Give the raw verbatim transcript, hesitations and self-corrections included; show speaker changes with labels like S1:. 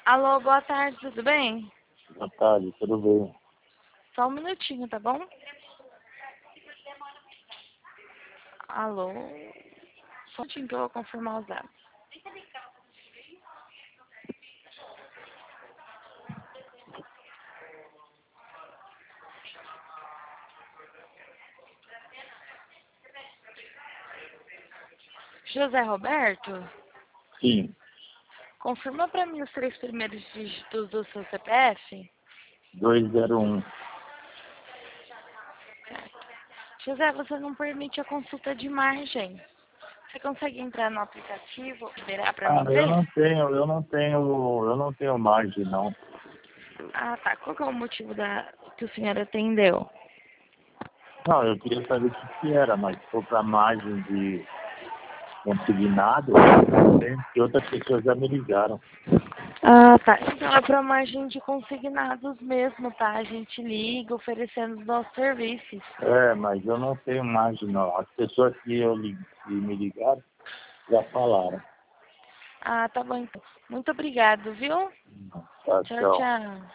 S1: Alô, boa tarde, tudo bem?
S2: Boa tarde, tudo bem?
S1: Só um minutinho, tá bom? Alô? Só um minutinho que eu vou confirmar os dados. José Roberto,
S2: Sim,
S1: confirma pra mim os três primeiros dígitos do seu C P F.
S2: duzentos e um.
S1: José, você não permite a consulta de margem. Você consegue entrar no aplicativo, liberar pra
S2: Ah,
S1: mim
S2: eu
S1: ver?
S2: não tenho, eu não tenho, eu não tenho margem não.
S1: Ah, tá. Qual que é o motivo da que o senhor atendeu?
S2: Não, eu queria saber o que, que era, mas se for para margem de consignado, eu não tenho, porque outras pessoas já me ligaram.
S1: Ah, tá. Então é pra margem de consignados mesmo, tá? A gente liga oferecendo os nossos serviços.
S2: É, mas eu não tenho margem não. As pessoas que, eu, li- que me ligaram já falaram.
S1: Ah, tá bom então. Muito obrigado, viu?
S2: Tá,
S1: Tchau,
S2: tchau.
S1: tchau.